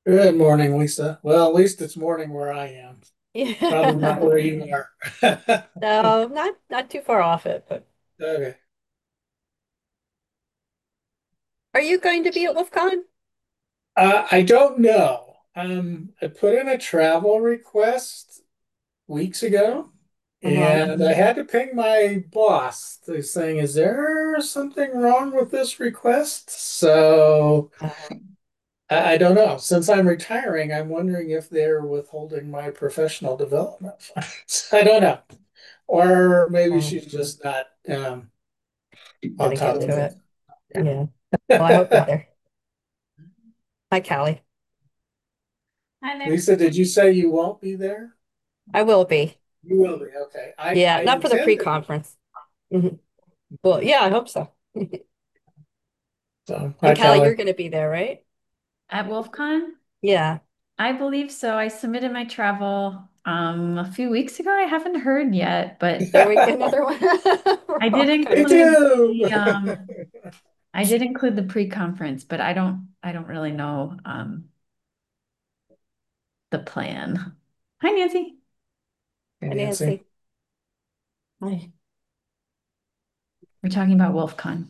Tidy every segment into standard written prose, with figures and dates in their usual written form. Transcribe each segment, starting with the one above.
Good morning, Lisa. Well, at least it's morning where I am. Probably not Yeah. where you are. No, not too far off it, but Okay. are you going to be at WolfCon? I don't know. I put in a travel request weeks ago, Uh-huh. and I had to ping my boss. They're saying, "Is there something wrong with this request?" So Uh, I don't know. Since I'm retiring, I'm wondering if they're withholding my professional development funds. I don't know. Or maybe uh, she's just not on didn't top get of to it. it. Yeah. Well, I hope you're there. Hi, Callie. Hi there. Lisa, did you say you won't be there? I will be. You will be. Okay. I Yeah, I not for the intend to be. pre-conference. Mhm. Well, yeah, I hope so. So, And hi, Callie, Kelly. you're going to be there, right? At WolfCon? Yeah. I believe so. I submitted my travel a few weeks ago. I haven't heard yet, but There we go, another one. I We're did all kind Me of include too. I did include the pre-conference, but I don't really know the plan. Hi, Nancy. Hey, Nancy. Nancy. Hi. We're talking about WolfCon.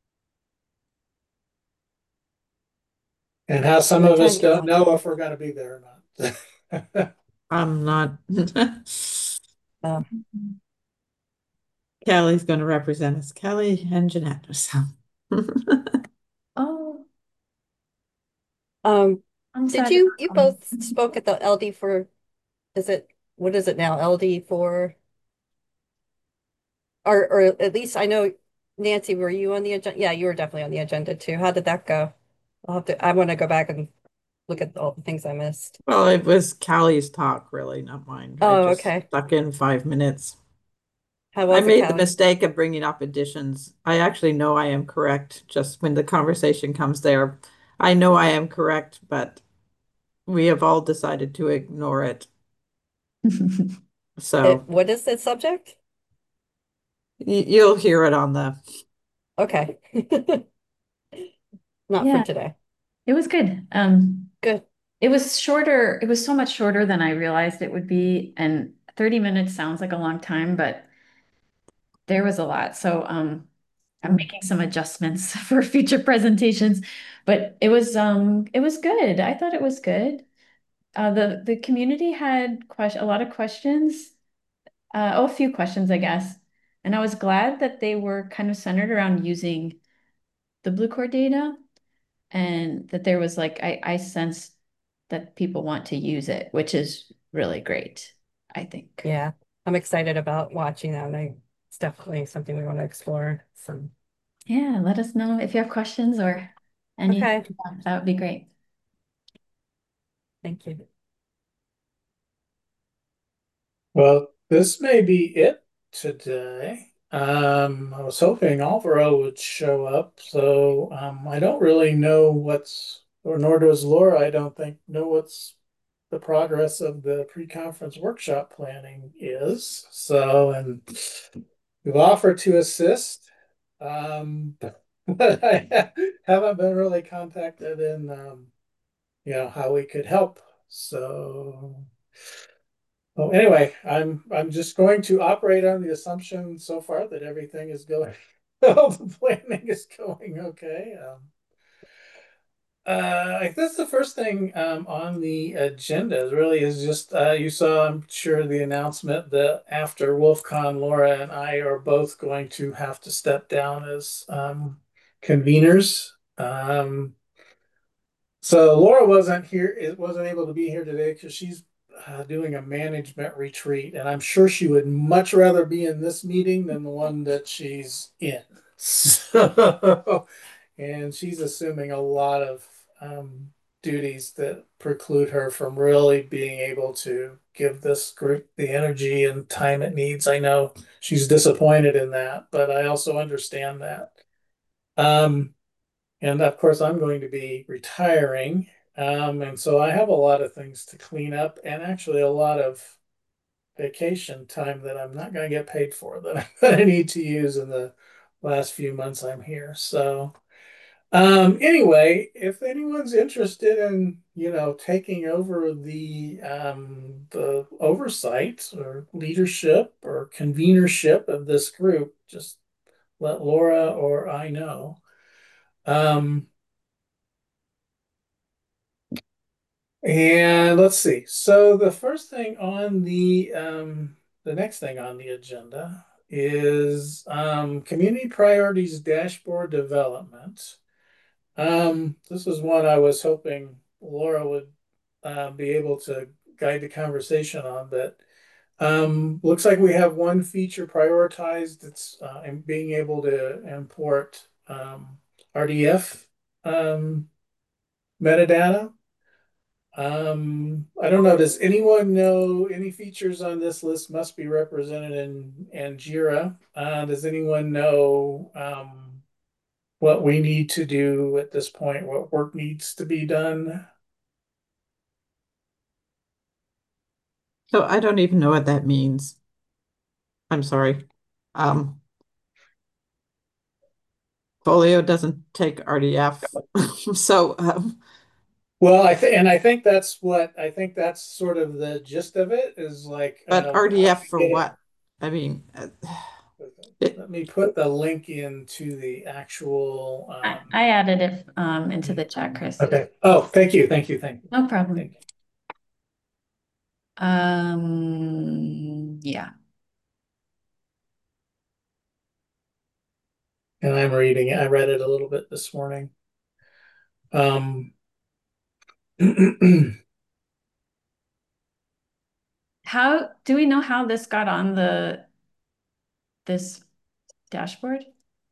And how some What of us time you don't want? know if we're going to be there or not. I'm not. Uh, Kelly's going to represent us. Kelly and Jeanette. So. Oh, um, I'm did sad. you both spoke at the LD for, is it, what is it now? LD for, or at least I know, Nancy, were you on the agenda? Yeah, you were definitely on the agenda too. How did that go? I want to go back and look at all the things I missed. Well, it was Callie's talk, really, not mine. I Oh, just okay. stuck in 5 minutes. How I was it, made the Callie? mistake of bringing up additions. I actually know I am correct just when the conversation comes there. I know I am correct, but we have all decided to ignore it. So What is the subject? you'll hear it on the. Okay. Not for Yeah, today. it was good. Good. It was shorter. It was so much shorter than I realized it would be, and 30 minutes sounds like a long time, but there was a lot. So I'm making some adjustments for future presentations, but it was good. I thought it was good. The community had a lot of questions, a few questions, I guess. And I was glad that they were kind of centered around using the Blue Core data and that there was like I sensed that people want to use it, which is really great, I think. Yeah. I'm excited about watching that. It's definitely something we want to explore. So, Yeah, let us know if you have questions or any okay. feedback. That would be great. Thank you. Well, this may be it today. I was hoping Alvaro would show up, so I don't really know or nor does Laura, I don't think, know what's the progress of the pre-conference workshop planning is. So, and we've offered to assist, but I haven't been really contacted in, how we could help. So. Well, anyway, I'm just going to operate on the assumption so far that everything is going, all the planning is going okay. I guess the first thing on the agenda is just you saw, I'm sure, the announcement that after WolfCon, Laura and I are both going to have to step down as conveners. So Laura wasn't able to be here today because she's doing a management retreat, and I'm sure she would much rather be in this meeting than the one that she's in. So, and she's assuming a lot of duties that preclude her from really being able to give this group the energy and time it needs. I know she's disappointed in that, but I also understand that. Um, and of course, I'm going to be retiring. And so I have a lot of things to clean up and actually a lot of vacation time that I'm not going to get paid for that I need to use in the last few months I'm here. So Anyway, if anyone's interested in, taking over the oversight or leadership or convenership of this group, just let Laura or I know. Um, and let's see. So the next thing on the agenda is community priorities dashboard development. This is one I was hoping Laura would be able to guide the conversation on, but looks like we have one feature prioritized. It's in being able to import RDF metadata. I don't know. Does anyone know any features on this list must be represented in Jira? Does anyone know what we need to do at this point? What work needs to be done? So I don't even know what that means. I'm sorry. Um, Folio doesn't take RDF. So, Well, I think that's sort of the gist of it is like but how do RDF we for get it? what? I mean, it, Let me put the link into the actual I added it into the chat, Chris. okay. Oh, thank you, thank you, thank you, No problem. thank you. Yeah. And I'm reading it. I read it a little bit this morning. Um How do we know how this got on this dashboard?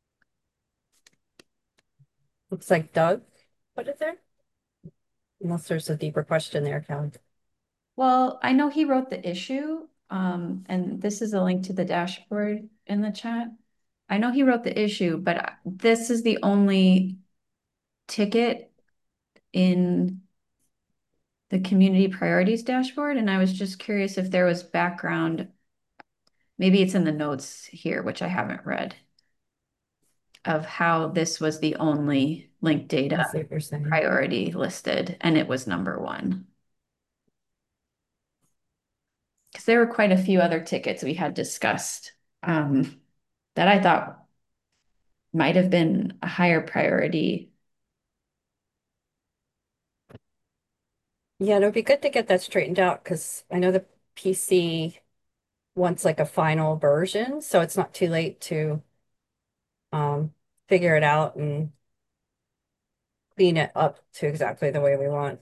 Looks like Doug put it there. Unless there's a deeper question there, Kelly. Well, I know he wrote the issue, and this is a link to the dashboard in the chat. I know he wrote the issue, but this is the only ticket in the community priorities dashboard, and I was just curious if there was background. Maybe it's in the notes here, which I haven't read, of how this was the only linked I data see what you're saying. priority listed, and it was number one. Because there were quite a few other tickets we had discussed that I thought might have been a higher priority. Yeah, it would be good to get that straightened out because I know the PC wants like a final version, so it's not too late to figure it out and clean it up to exactly the way we want.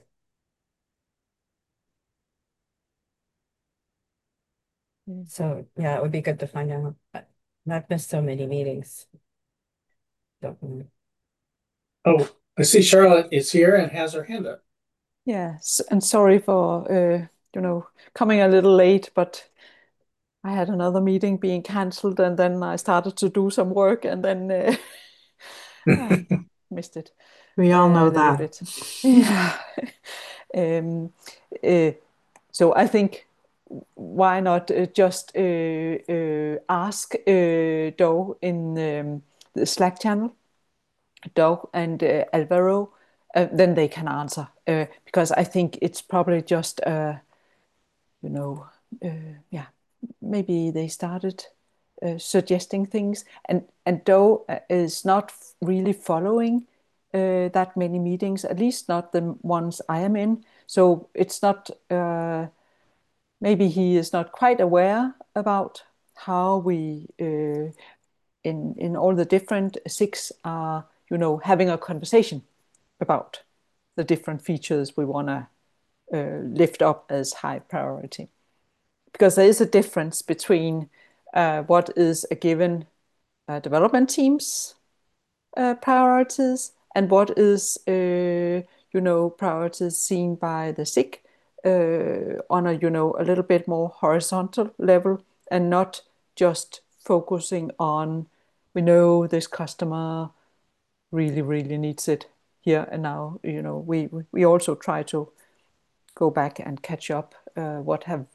So yeah, it would be good to find out. I've missed so many meetings. Don't know. oh, I see Charlotte is here and has her hand up. Yes, and sorry for coming a little late, but I had another meeting being cancelled, and then I started to do some work, and then I missed it we all know a little that. bit. Yeah. Um, uh, so I think why not just ask Doe in the Slack channel, Doe and Alvaro, then they can answer because I think it's probably just you know, yeah, maybe they started suggesting things, and Doe is not really following that many meetings, at least not the ones I am in. So it's not. Maybe he is not quite aware about how we in all the different six are, having a conversation about the different features we want to lift up as high priority, because there is a difference between what is a given development team's priorities and what is priorities seen by the SIG on a a little bit more horizontal level, and not just focusing on, we know this customer really really needs it here and now. We also try to go back and catch up what have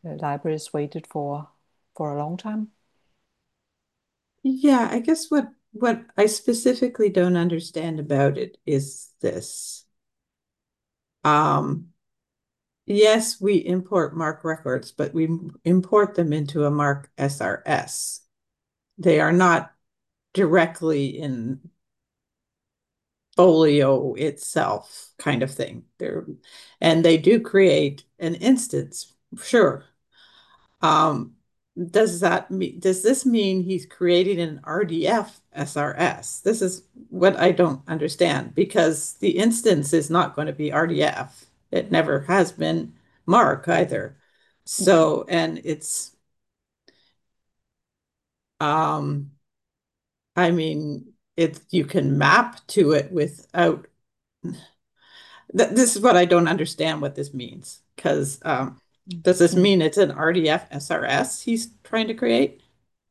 libraries waited for a long time. Yeah, I guess what what I specifically don't understand about it is this. Um, yes, we import MARC records, but we import them into a MARC SRS. They are not directly in Folio itself, kind of thing. And they do create an instance, sure. Um, does this mean he's creating an RDF SRS? This is what I don't understand, because the instance is not going to be RDF. It never has been MARC either. So, and it's um I mean, you can map to it without this is what I don't understand what this means, because does this Mm. mean it's an RDF SRS he's trying to create?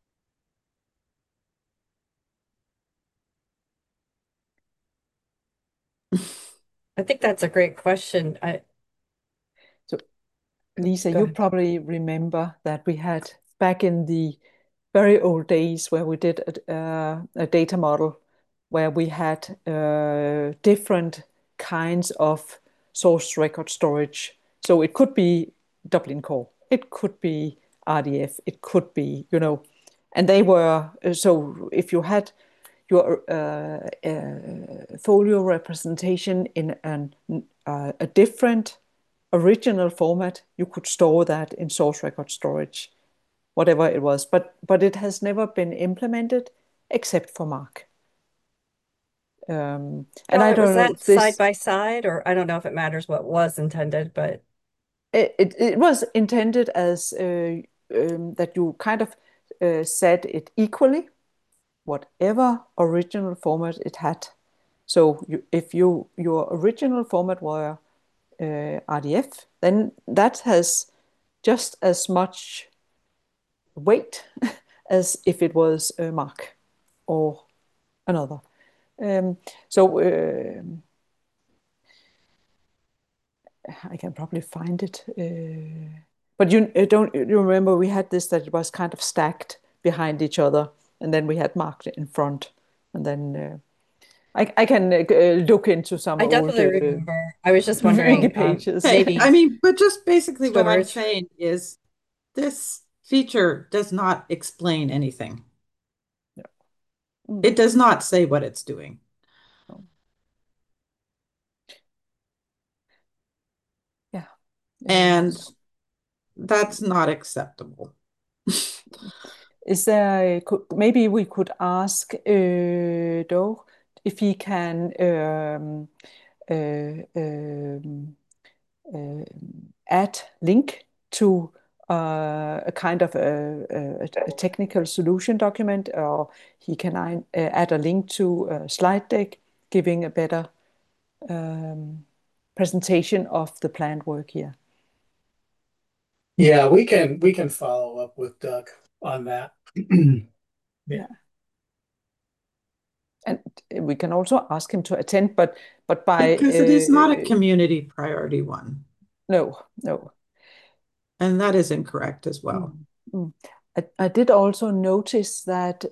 I think that's a great question. So Lisa, Go you ahead. probably remember that we had back in the very old days where we did a data model where we had different kinds of source record storage. So it could be Dublin Core, it could be RDF, it could be, and they were, so if you had your folio representation in a different original format, you could store that in source record storage, whatever it was. But it has never been implemented except for MARC. And I Was don't know that if side this by side, or I don't know if it matters what was intended, but it was intended as that you kind of set it equally, whatever original format it had. So if your original format were RDF, then that has just as much weight as if it was a MARC or another. Um, so I can probably find it. But you remember we had this that it was kind of stacked behind each other, and then we had MARC in front, and then I can look into some I old definitely remember. I was just Wiki wondering, pages. Hey, I maybe mean, but just basically what I'm storage. saying is this feature does not explain anything. Yeah. Mm, It does not say what it's doing. no. Yeah. And So that's not acceptable. is there, maybe we could ask Doe if he can uh, um, uh, add link to a kind of a technical solution document, or he can add a link to a slide deck giving a better um, presentation of the planned work here. Yeah, we can follow up with Doug on that. Yeah. Yeah. And we can also ask him to attend, but by Because it is not a community priority one. no, no. And that is incorrect as well. Mm, mm. I did also notice that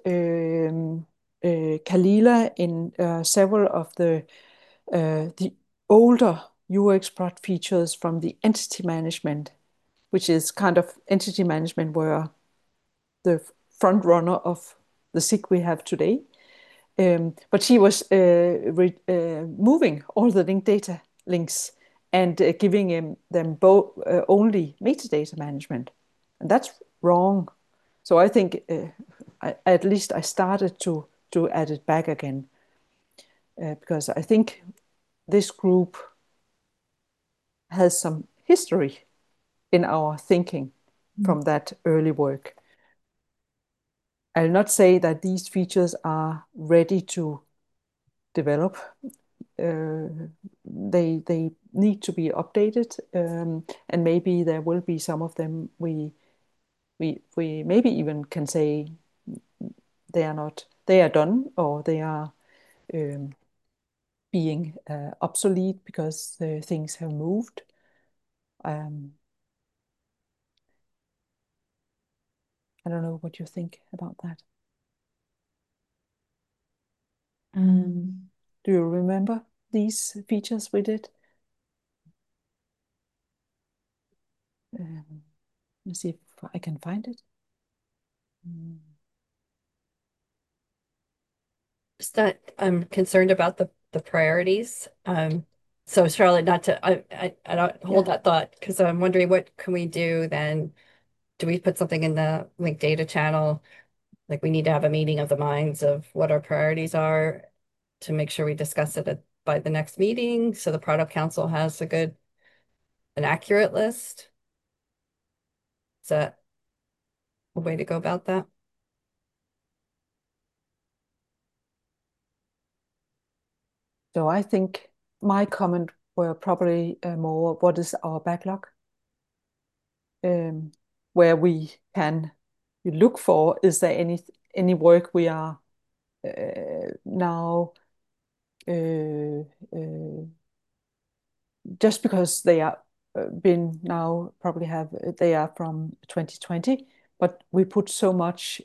Kalila in several of the older UXProt features from the entity management, which is kind of entity management were the front runner of the SIG we have today. But she was moving all the linked data links and giving them both only metadata management. And that's wrong. So I think at least I started to add it back again because I think this group has some history in our thinking from that early work. I'll not say that these features are ready to develop. They need to be updated, and maybe there will be some of them we maybe even can say they are done or they are um, being obsolete because things have moved. Um, I don't know what you think about that. Do you remember these features we did? Let's see if I can find it. Mm. Just that I'm concerned about the priorities. So Charlotte, not to I don't hold Yeah. that thought because I'm wondering what can we do then? Do we put something in the link data channel? Like we need to have a meeting of the minds of what our priorities are to make sure we discuss it by the next meeting so the product council has an accurate list. Is that a way to go about that? So I think my comment were probably more what is our backlog, where we can look for, is there any work we are now uh, uh, just because they are been now probably have they are from 2020, but we put so much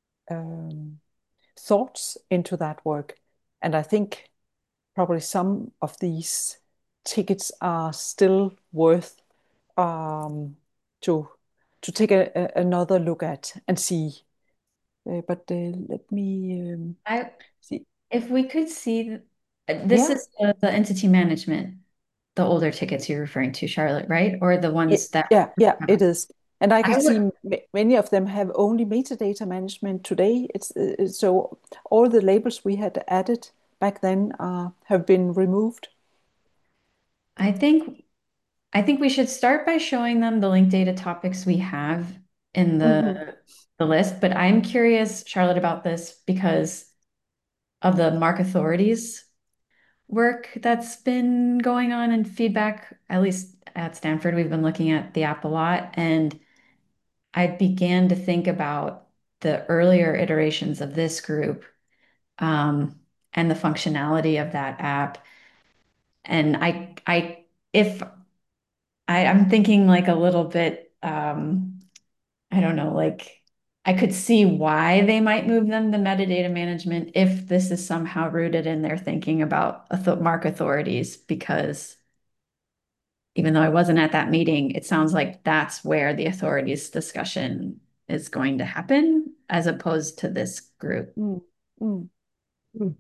thoughts into that work, and I think probably some of these tickets are still worth um, to take another look at and see. But let me I see. if we could see this Yeah, is the entity management, the older tickets you're referring to, Charlotte, right? Or the ones that yeah, it is. And I can I see would many of them have only metadata management today. So all the labels we had added back then have been removed. I think I think we should start by showing them the link data topics we have in Mhm. the list. But I'm curious, Charlotte, about this because of the MARC authorities work that's been going on and feedback, at least at Stanford, we've been looking at the app a lot. And I began to think about the earlier iterations of this group and the functionality of that app. And if I'm thinking like a little bit, I don't know, like I could see why they might move them to metadata management if this is somehow rooted in their thinking about MARC authorities, because even though I wasn't at that meeting, it sounds like that's where the authorities discussion is going to happen as opposed to this group. Mm, mm. Hmm.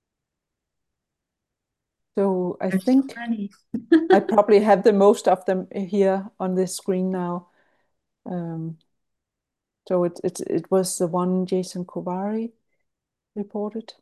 So I There's so think many. I probably have the most of them here on this screen now. Um, so it was the one Jason Kovari reported.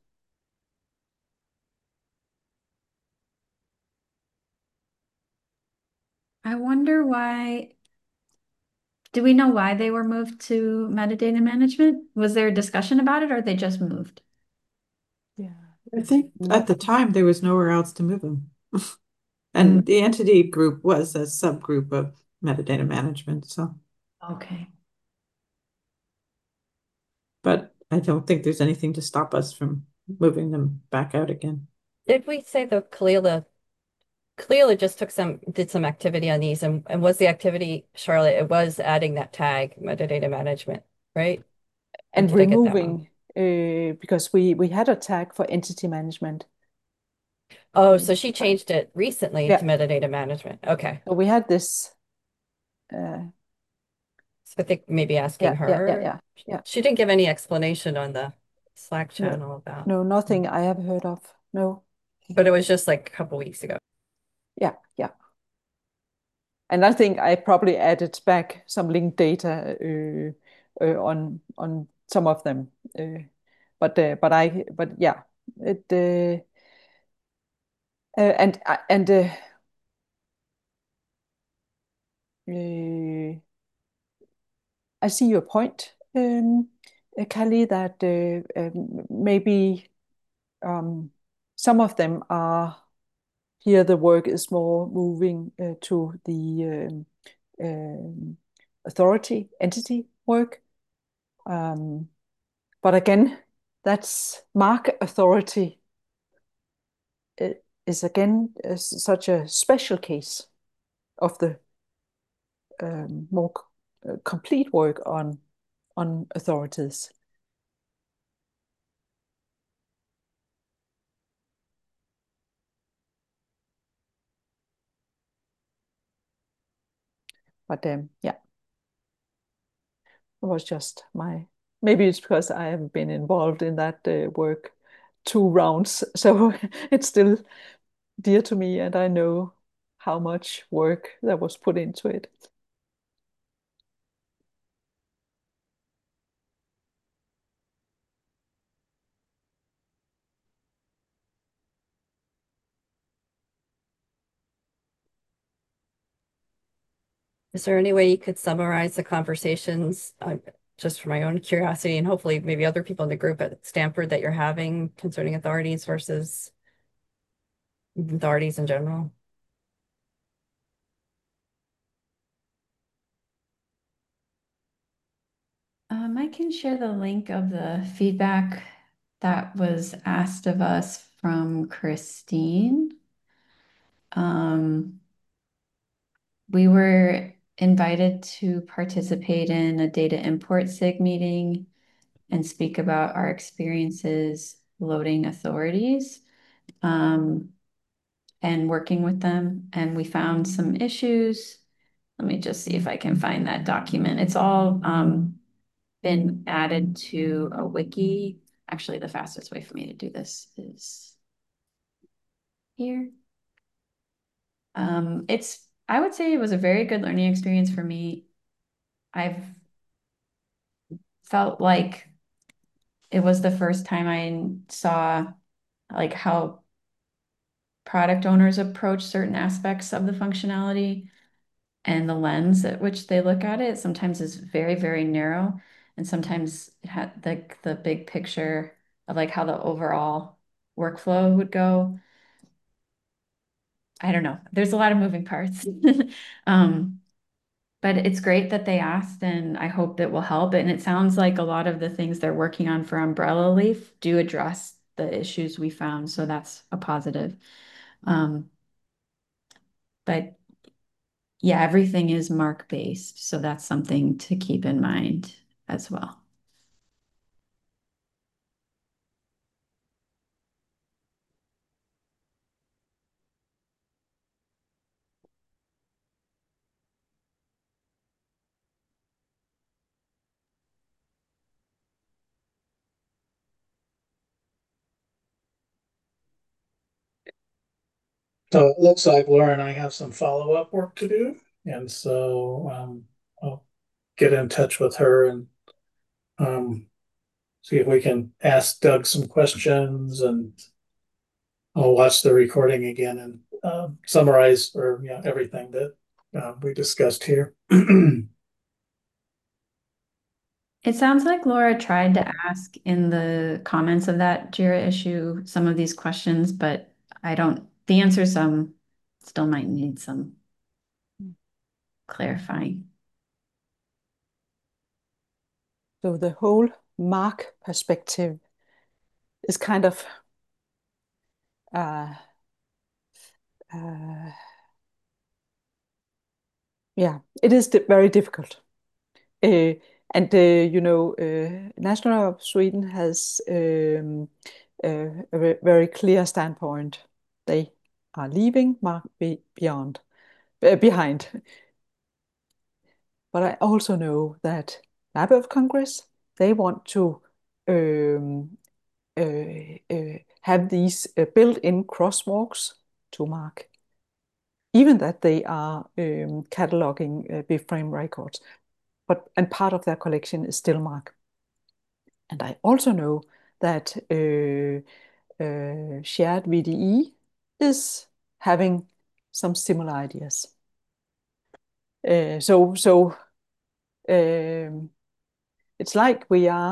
I wonder why. Do we know why they were moved to metadata management? Was there a discussion about it or they just moved? Yeah. I think No. at the time there was nowhere else to move them. Mm. And the entity group was a subgroup of metadata management, so, Okay. but I don't think there's anything to stop us from moving them back out again. Did we say the Kalila just did some activity on these and was the activity, Charlotte, it was adding that tag, metadata management, right? Or And did I get that wrong? removing because we had a tag for entity management. Oh, Uh, so she changed it recently to yeah, metadata management. Okay. so we had this. Uh, So I think maybe asking yeah, yeah, yeah, her. yeah, yeah. She didn't give any explanation on the Slack No, channel about, no, nothing I have heard of. No. but it was just like a couple weeks ago. Yeah, yeah. And I think I probably added back some linked data on some of them. But yeah, it and I see your point, Kali, that maybe some of them are here. The work is more moving to the authority entity work. But again, that's MARC authority is again such a special case of the more complete work on authorities. But yeah, it was just my, maybe it's because I have been involved in that work 2 rounds, so it's still dear to me, and I know how much work that was put into it. Is there any way you could summarize the conversations, just for my own curiosity and hopefully maybe other people in the group at Stanford that you're having concerning authorities versus authorities in general? I can share the link of the feedback that was asked of us from Christine. We were invited to participate in a data import SIG meeting and speak about our experiences loading authorities and working with them. And we found some issues. Let me just see if I can find that document. It's all been added to a wiki. Actually, the fastest way for me to do this is here. I would say it was a very good learning experience for me. I've felt like it was the first time I saw like how product owners approach certain aspects of the functionality, and the lens at which they look at it sometimes is very, very narrow. And sometimes it had the big picture of like how the overall workflow would go. I don't know. There's a lot of moving parts. But it's great that they asked, and I hope that will help. And it sounds like a lot of the things they're working on for Umbrella Leaf do address the issues we found. So that's a positive. But yeah, everything is mark based. So that's something to keep in mind as well. So it looks like Laura and I have some follow-up work to do. And so I'll get in touch with her and um, see if we can ask Doug some questions, and I'll watch the recording again and summarize or everything that we discussed here. It sounds like Laura tried to ask in the comments of that JIRA issue some of these questions, but the answers still might need some clarifying. So the whole mark perspective is kind of uh, uh, yeah, it is very difficult. And National of Sweden has a very clear standpoint. They are leaving mark behind. But I also know that Library of Congress, they want to um, have these built-in crosswalks to mark, even that they are cataloging BibFrame records. And part of their collection is still mark. And I also know that Shared VDE is having some similar ideas. So it's like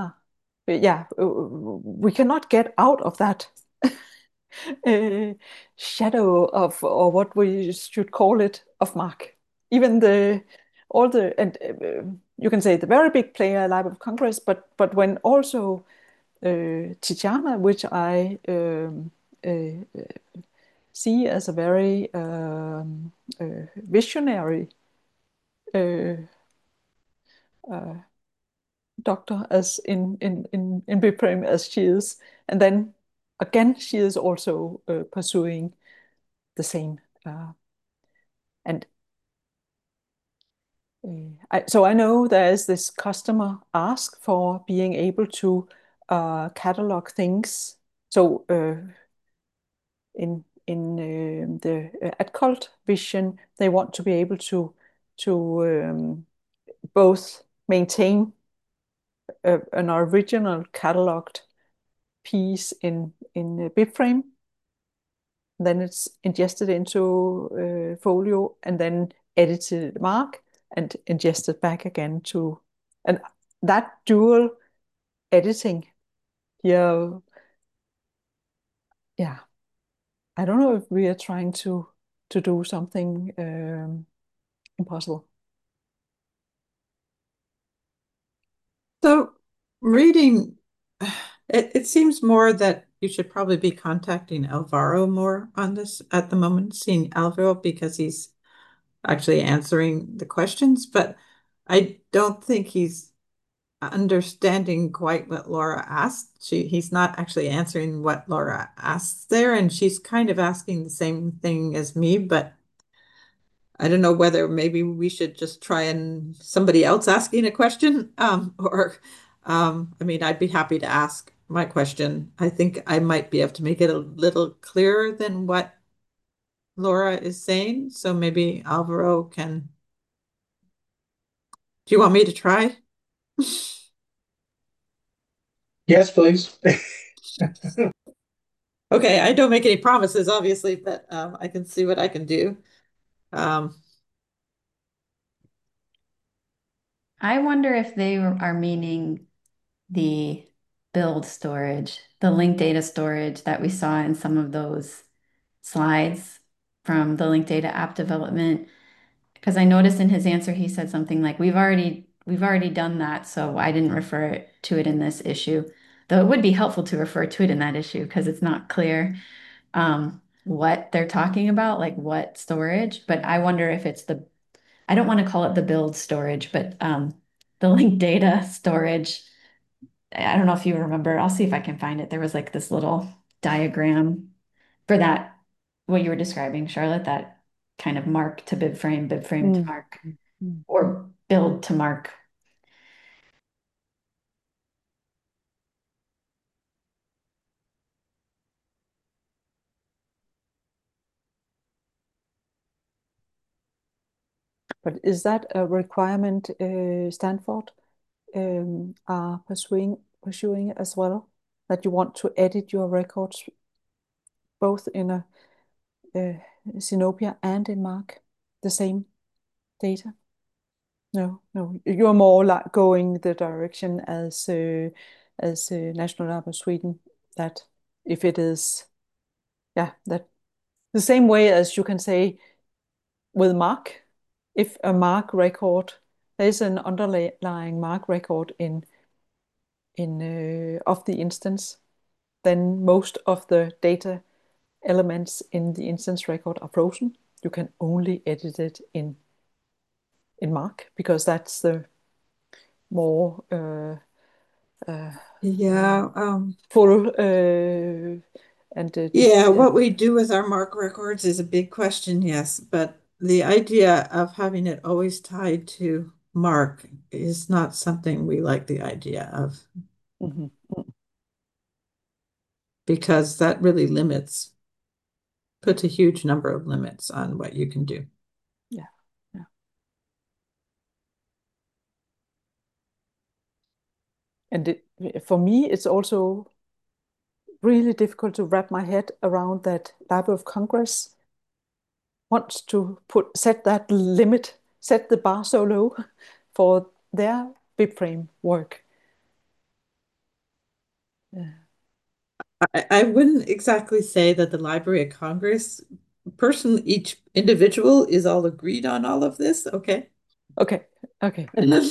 we cannot get out of that uh, shadow of, or what we should call it, of mark. Even and you can say the very big player, Library of Congress, but when also Tijama, which I see as a very visionary uh, uh, doctor, as in BibFrame as she is, and then again she is also pursuing the same. And So I know there is this customer ask for being able to catalog things. So in the Adcult vision, they want to be able to both maintain an original cataloged piece in BibFrame, then it's ingested into Folio, and then edited in Mark and ingested back again to, and that dual editing here, yeah, I don't know if we are trying to do something impossible. So reading, it seems more that you should probably be contacting Alvaro more on this at the moment, seeing Alvaro because he's actually answering the questions, but I don't think he's understanding quite what Laura asked. He's not actually answering what Laura asks there, and she's kind of asking the same thing as me, but I don't know whether maybe we should just try and somebody else asking a question, or I mean, I'd be happy to ask my question. I think I might be able to make it a little clearer than what Laura is saying. So maybe Alvaro can. Do you want me to try? Yes, please. Okay, I don't make any promises, obviously, but I can see what I can do. Um, I wonder if they are meaning the build storage, the linked data storage that we saw in some of those slides from the linked data app development. Because I noticed in his answer, he said something like, we've already done that, so I didn't refer to it in this issue. Though it would be helpful to refer to it in that issue because it's not clear what they're talking about, like what storage. But I wonder if it's I don't want to call it the build storage, but the linked data storage. I don't know if you remember. I'll see if I can find it. There was like this little diagram for that, what you were describing, Charlotte, that kind of mark to BibFrame, BibFrame to Mm. mark, Mm. or build to mark. But is that a requirement Stanford are pursuing as well? That you want to edit your records both in a Zenobia and in Mark, the same data? No, no. You're more like going the direction as National Lab of Sweden, that if it is, yeah, that the same way as you can say with Mark, if a Mark record, there is an underlying Mark record in of the instance, then most of the data elements in the instance record are frozen. You can only edit it in Mark because that's the more yeah, full and yeah, what we do with our MARC records is a big question, yes, but the idea of having it always tied to MARC is not something we like the idea of, Mhm. because that really puts a huge number of limits on what you can do. Yeah, yeah. And for me, it's also really difficult to wrap my head around that Library of Congress wants to set that limit, set the bar so low for their BibFrame work. I wouldn't exactly say that the Library of Congress each individual is all agreed on all of this, okay? Okay, okay.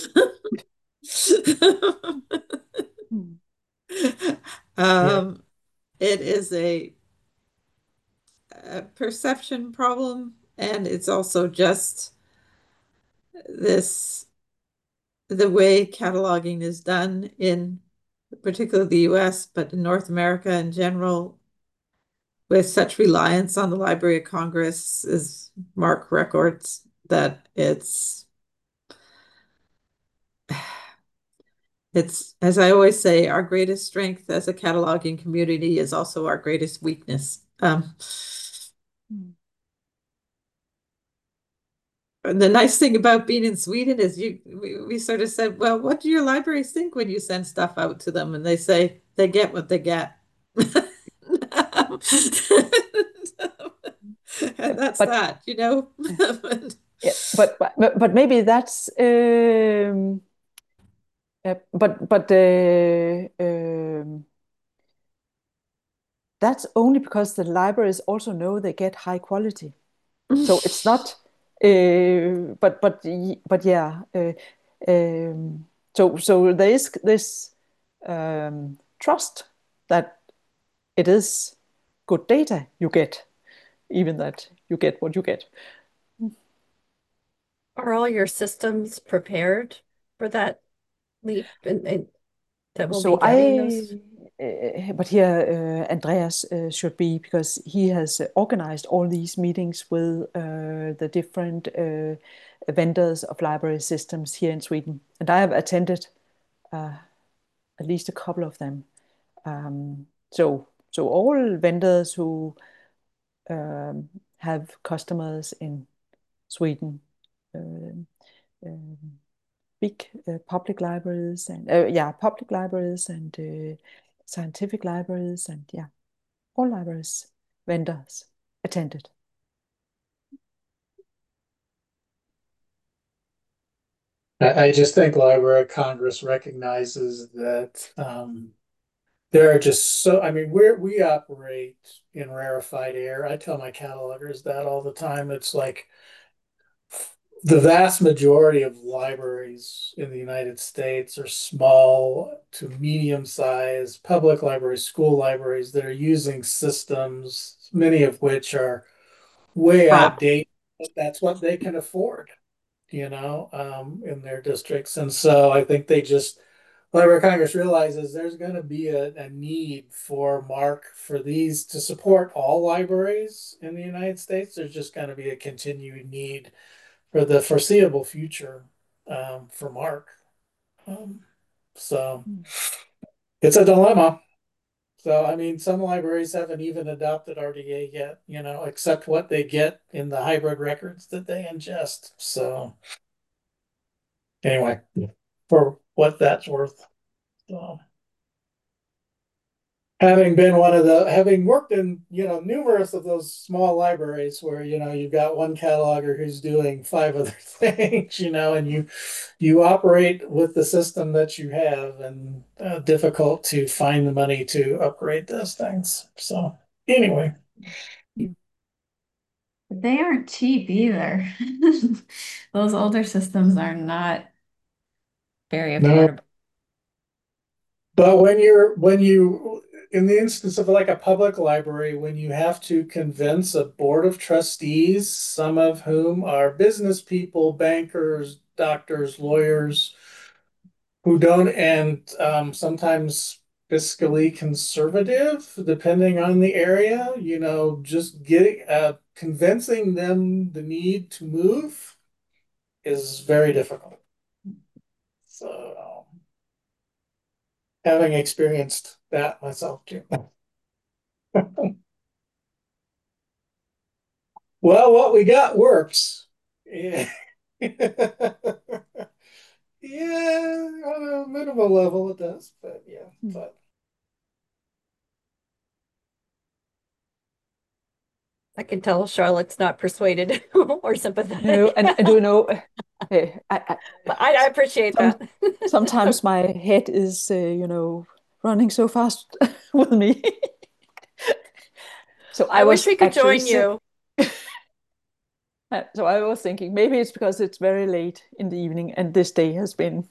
Hmm. Yeah. It is a perception problem, and it's also just this the way cataloging is done in particularly the US, but in North America in general, with such reliance on the Library of Congress as MARC records, that it's It's, as I always say, our greatest strength as a cataloging community is also our greatest weakness. Mm. And the nice thing about being in Sweden is we sort of said, well, what do your libraries think when you send stuff out to them? And they say they get what they get. And that's But that, you know. yeah, but maybe that's that's only because the libraries also know they get high quality. So it's not, but yeah. So there is this trust that it is good data you get, even that you get what you get. Are all your systems prepared for that leap and that will be So getting those? but here Andreas should be because he has organized all these meetings with the different vendors of library systems here in Sweden, and I have attended at least a couple of them. So all vendors who have customers in Sweden, uh, um, big public libraries and public libraries and scientific libraries and all libraries vendors attended. I just think Library of Congress recognizes that there are just so, I mean, we operate in rarefied air. I tell my catalogers that all the time. It's like the vast majority of libraries in the United States are small to medium-sized public libraries, school libraries that are using systems, many of which are way Crap. outdated, but that's what they can afford, in their districts. And so I think Library of Congress realizes there's going to be a need for MARC for these to support all libraries in the United States. There's just going to be a continued need for the foreseeable future for MARC. Um, so Mm. it's a dilemma. So, I mean, some libraries haven't even adopted RDA yet, except what they get in the hybrid records that they ingest. So, anyway, for what that's worth. So, having worked in, numerous of those small libraries where, you've got one cataloger who's doing five other things, and you operate with the system that you have and difficult to find the money to upgrade those things. So, anyway. Mm. They aren't cheap either. Those older systems are not very No, affordable. but in the instance of like a public library, when you have to convince a board of trustees, some of whom are business people, bankers, doctors, lawyers, who don't, and sometimes fiscally conservative, depending on the area, just convincing them the need to move is very difficult. So, having experienced that myself too. Well, what we got works. Yeah. Yeah, on a minimal level it does, but yeah, Mm. but I can tell Charlotte's not persuaded or No, sympathetic. and do you know, I appreciate some that. sometimes my head is running so fast with me. So I I wish was we could actually join you. so I was thinking maybe it's because it's very late in the evening and this day has been.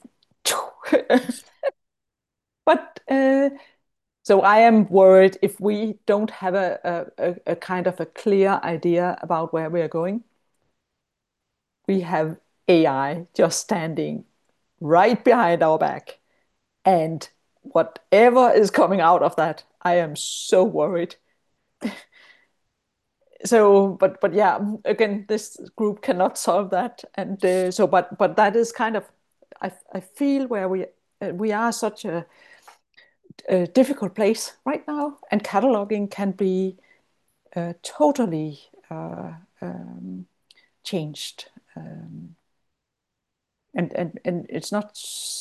But so I am worried if we don't have a kind of a clear idea about where we are going. We have AI just standing right behind our back, and whatever is coming out of that, I am so worried. So, but yeah, again, this group cannot solve that, and so but that is kind of I feel where we we are such a difficult place right now, and cataloging can be totally changed. And it's not,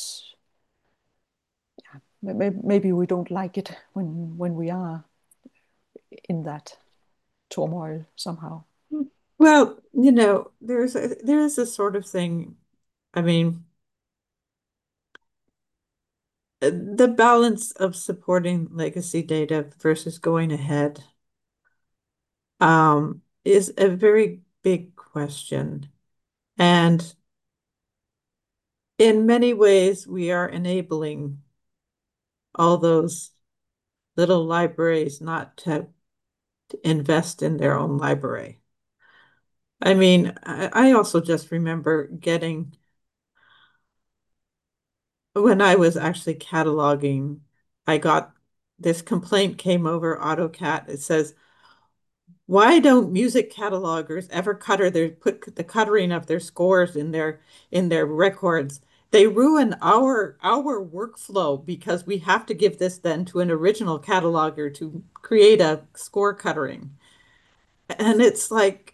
maybe we don't like it when we are in that turmoil somehow. Well, there is a sort of thing. I mean, the balance of supporting legacy data versus going ahead is a very big question. And in many ways, we are enabling all those little libraries not to invest in their own library. I mean, I also just remember getting, when I was actually cataloging, I got this complaint came over AutoCAT. It says, why don't music catalogers ever put the cuttering of their scores in their records? They ruin our workflow because we have to give this then to an original cataloger to create a score cuttering. And it's like,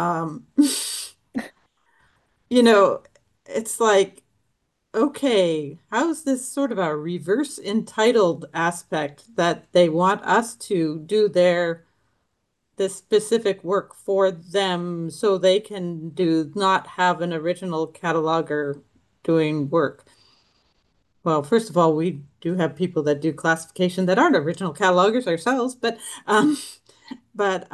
you know, it's like, okay, how's this sort of a reverse entitled aspect that they want us to do this specific work for them so they can do not have an original cataloger doing work? Well, first of all, we do have people that do classification that aren't original catalogers ourselves, but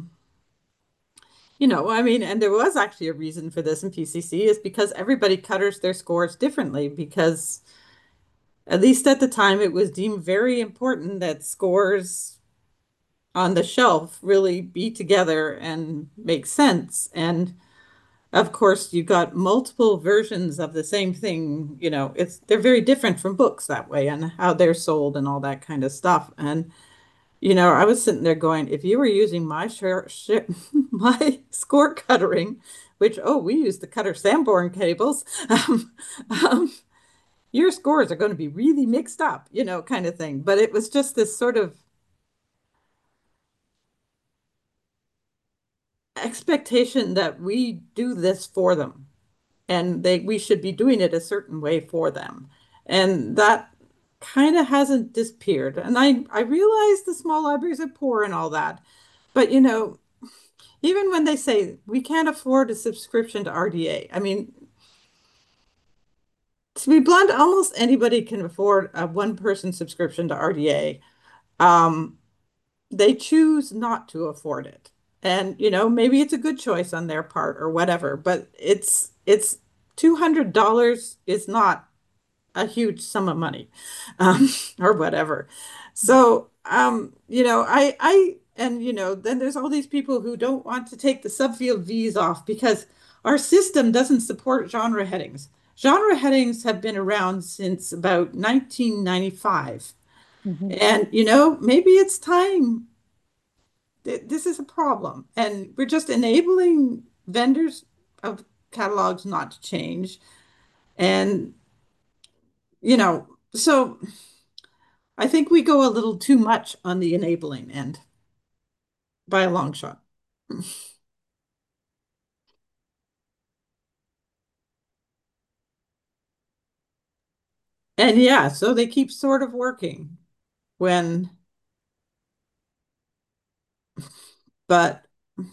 I mean, and there was actually a reason for this in PCC is because everybody cutters their scores differently because at least at the time it was deemed very important that scores on the shelf really be together and make sense. And of course, you got multiple versions of the same thing. They're very different from books that way and how they're sold and all that kind of stuff. And I was sitting there going, if you were using my score cuttering, which, we use the Cutter Sanborn cables, um, your scores are going to be really mixed up, kind of thing. But it was just this sort of expectation that we do this for them and we should be doing it a certain way for them. And that kind of hasn't disappeared. And I realize the small libraries are poor and all that. But, even when they say we can't afford a subscription to RDA, I mean, to be blunt, almost anybody can afford a one-person subscription to RDA. They choose not to afford it. And, maybe it's a good choice on their part or whatever, but it's $200 is not a huge sum of money, or whatever. So, then there's all these people who don't want to take the subfield V's off because our system doesn't support genre headings. Genre headings have been around since about 1995. Mhm. And, maybe it's time. This is a problem. And we're just enabling vendors of catalogs not to change. And, so I think we go a little too much on the enabling end by a long shot. And yeah, so they keep sort of working when, but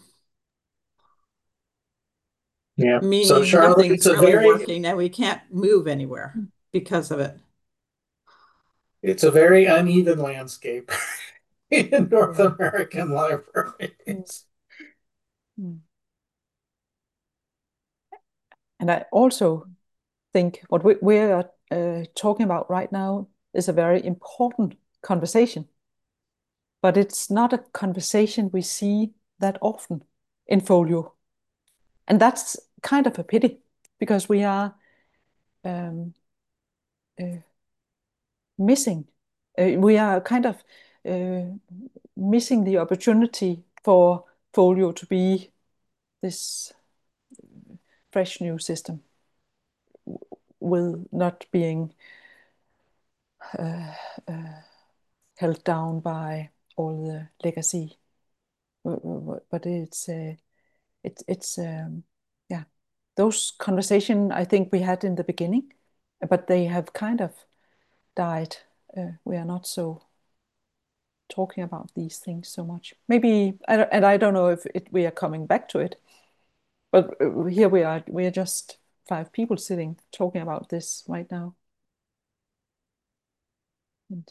Yeah. So meaning Charlotte, nothing's it's a really very working and we can't move anywhere because of it. it's a very uneven landscape in North American libraries. Mm. And I also think what we are talking about right now is a very important conversation, but it's not a conversation we see that often in Folio. And that's kind of a pity because we are um, uh, missing, we are kind of uh, missing the opportunity for Folio to be this fresh new system with not being uh, uh, held down by all the legacy. But it's yeah, those conversation I think we had in the beginning, but they have kind of died. We are not so talking about these things so much. Maybe, and I don't know if we are coming back to it, but here we are. We are just five people sitting talking about this right now. And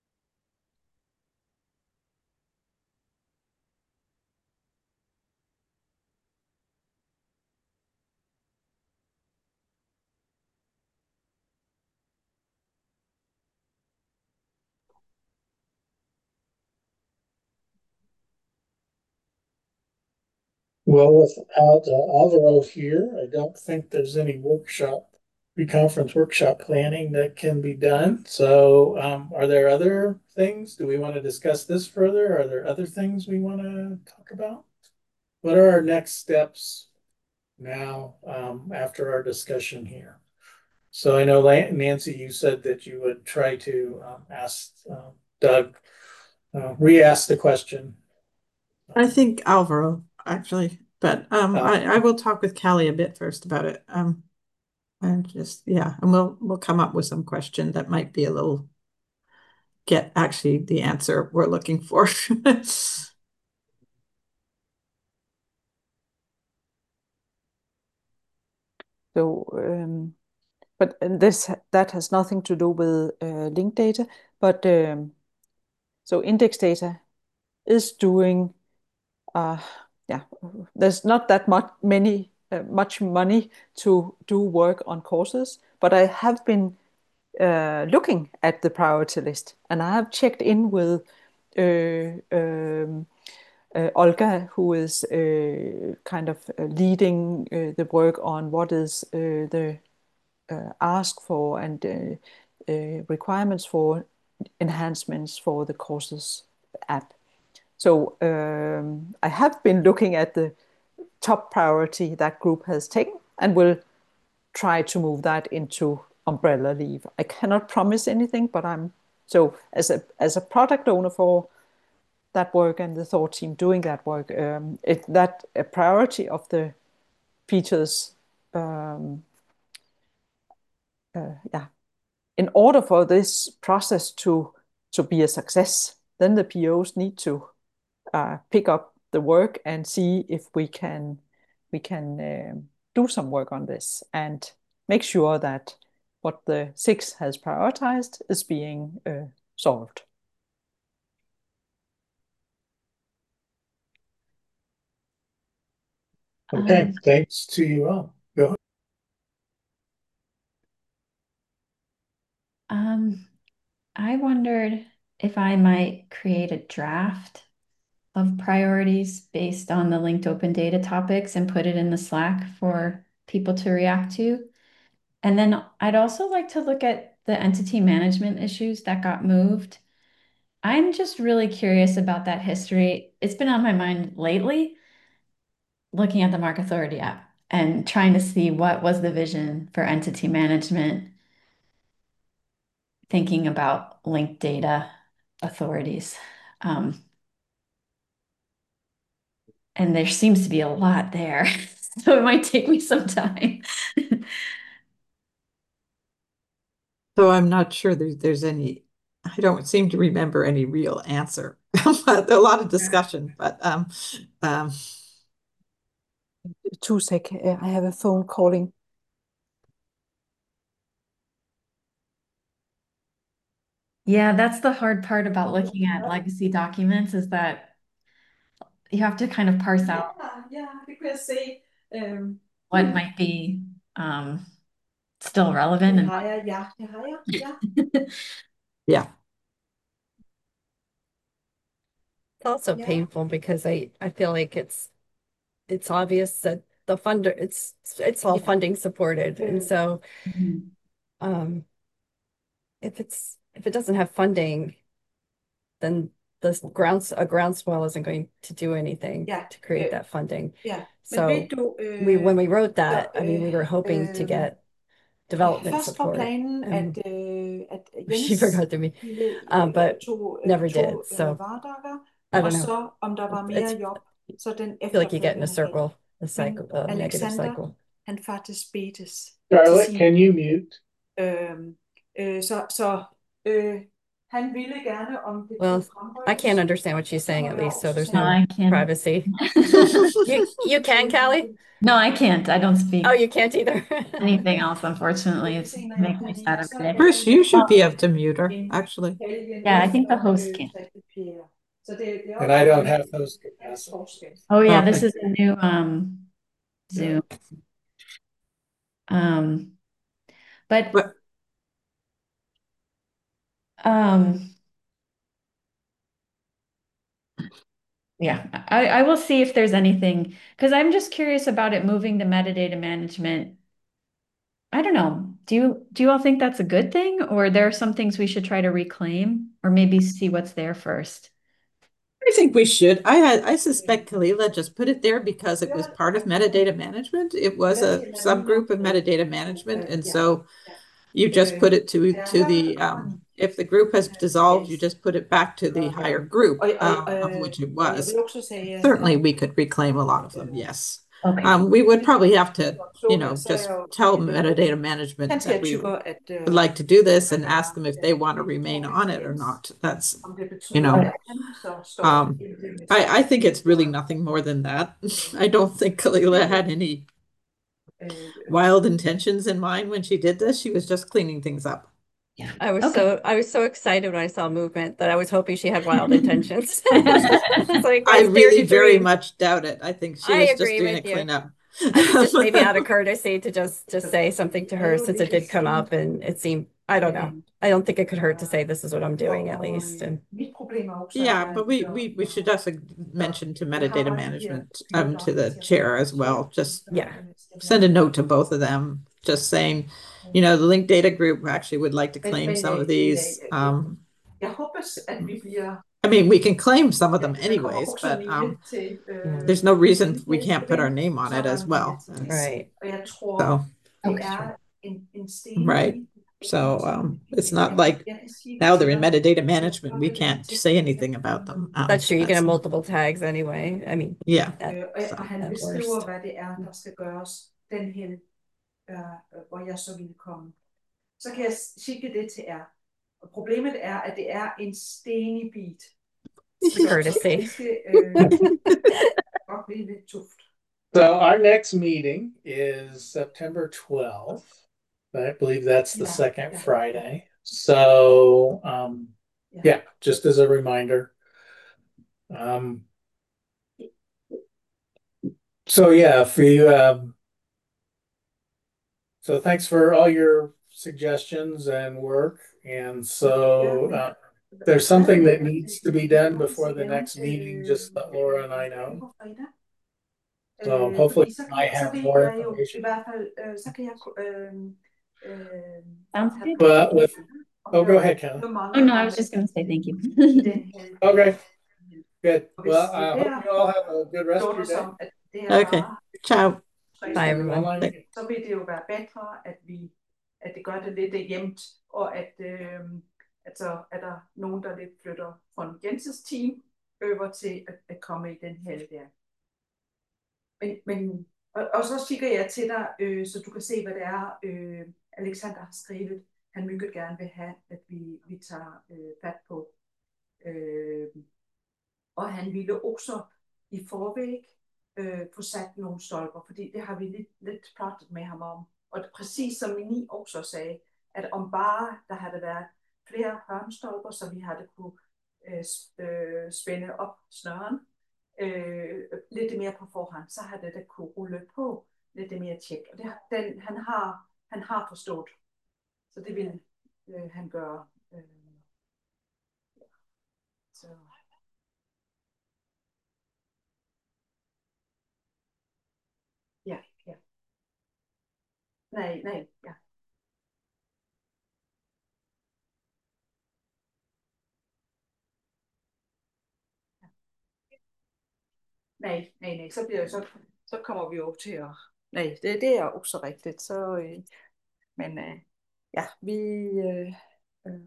Well, without Alvaro here, I don't think there's any pre-conference workshop planning that can be done. So, are there other things? Do we want to discuss this further? Are there other things we want to talk about? What are our next steps now, after our discussion here? So I know Nancy, you said that you would try to ask Doug, re-ask the question. I think Alvaro actually, but I will talk with Callie a bit first about it. And just yeah, and we'll come up with some question that might be a little get actually the answer we're looking for. so, but that has nothing to do with linked data, but so index data is doing yeah, there's not that much money to do work on courses, but I have been looking at the priority list, and I have checked in with Olga, who is kind of leading the work on what is the ask for and requirements for enhancements for the courses app. So I have been looking at the top priority that group has taken and will try to move that into umbrella leave. I cannot promise anything, but I'm so as a product owner for that work and the thought team doing that work, that a priority of the features, yeah. In order for this process to be a success, then the POs need to pick up the work and see if we can do some work on this and make sure that what the SIX has prioritized is being solved. Okay, thanks to you all. Go ahead. I wondered if I might create a draft of priorities based on the linked open data topics and put it in the Slack for people to react to. And then I'd also like to look at the entity management issues that got moved. I'm just really curious about that history. It's been on my mind lately, looking at the MARC Authority app and trying to see what was the vision for entity management, thinking about linked data authorities. And there seems to be a lot there. So it might take me some time. So I'm not sure there's any, I don't seem to remember any real answer. But a lot of discussion, but 2 sec, I have a phone calling. Yeah, that's the hard part about looking at legacy documents is that you have to kind of parse out Yeah, because they what might be still relevant and yeah. It's also Yeah. painful because I feel like it's obvious that the funder it's all funding supported. And so Mhm. um if it doesn't have funding, then a groundswell isn't going to do anything Yeah, to create that funding. yeah. Men So ved du, when we wrote så, that, I mean, we were hoping to get development Først var support. planen, And at she Jens forgot to me, but never did. So hverdager, I og don't know. så om der var mere It's- jobb, så den I feel like you get in a efterfølgende circle, a cycle, a negative Alexander, cycle. han faktisk bedtes Charlotte, sin- can you mute? så han ville gerne om det Well, kunne fremrykkes. I can't understand what she's saying at least, so there's No, no I can't. privacy. You can, Callie? No, I can't. I don't speak Oh, you can't either. anything else, unfortunately. It's makes me sad every day. Chris, you should be able to mute her, actually. Yeah, I think the host can. And I don't have those capacity. Oh yeah, Okay. this is a new Zoom. But But- yeah, I will see if there's anything, because I'm just curious about it moving to metadata management. I don't know. Do you all think that's a good thing, or there are some things we should try to reclaim, or maybe see what's there first? I think we should. I suspect Kalila just put it there because it was part of metadata management. It was a subgroup of metadata management, and so you just put it to the if the group has dissolved, you just put it back to the higher group of which it was. Certainly, we could reclaim a lot of them. Yes. Okay. We would probably have to, just tell metadata management that we would like to do this and ask them if they want to remain on it or not. That's, I think it's really nothing more than that. I don't think Kalila had any wild intentions in mind when she did this. She was just cleaning things up. I was Okay. so excited when I saw movement that I was hoping she had wild intentions. It's like, I where's Dare really to very Dream? much doubt it. I think she I was just agree doing a with you. cleanup. I think just maybe out of courtesy to just say something to her since it did come up and it seemed, I don't know. I don't think it could hurt to say this is what I'm doing at least. And Yeah, but we should also mention to metadata management, to the chair as well. Just yeah, send a note to both of them, just saying, the linked data group actually would like to claim some of these. I mean, we can claim some of them anyways, but there's no reason we can't put our name on it as well. right. So, right. So it's not like now they're in metadata management, we can't say anything about them. That's true. You can have multiple tags anyway. I mean, yeah. Og han at beskriver, worst. hvad det er, der skal gøres den hen, hvor jeg så ville komme. Så kan jeg skikke det til jer. Og problemet er, at det er en stenig bit. Courtesy. Det skal godt blive lidt tuft. So our next meeting is September 12th. I believe that's the second Friday. So, yeah, just as a reminder. So yeah, for you, so thanks for all your suggestions and work. And so, there's something that needs to be done before the next meeting, just let Laura and I know. So hopefully I have more information. Sounds good. But go ahead, Kelly. Oh no, I was just gonna say thank you. Okay, good. Well, I hope you all have a good rest of your day. Okay. Ciao. Bye, everyone. Online. Så vil det jo være bedre, at det gør det lidt jævnt, og at så er der nogen, der lidt flytter fra Jenses team over til at komme i den her der. Og så kigger jeg til dig, så du kan se, hvad det er, Alexander har skrevet. Han mygget gerne vil have, at vi tager fat på. Og han ville også i forvæg få sat nogle stolper, fordi det har vi lidt pratet med ham om. Og præcis som Mini også sagde, at om bare der havde været flere hørnstolper, så vi havde kunne spænde op snøren lidt mere på forhånd, så havde det kunne rulle på lidt mere tjek. Og han har forstået. Så det vil han gøre. Så. Ja. Nej, ja. Nej, så kommer vi jo til at... Nej, det er også rigtigt. Så Men ja, øh, øh,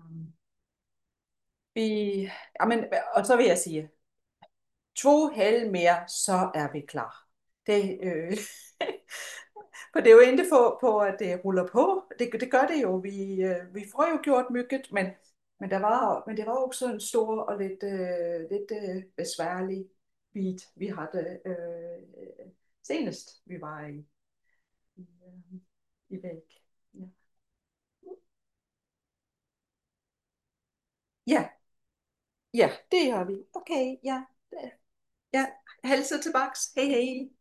vi, ja, men, og så vil jeg sige, 2 hæld mere, så er vi klar. Det, for det er jo ikke på, at det ruller på. Det gør det jo. Vi får jo gjort mygget, men det var også en stor og lidt besværlig bit, vi havde senest, vi var i væk. Ja. Ja, ja, det gør vi. Okay, ja. Ja, helse tilbage. Hej, hej.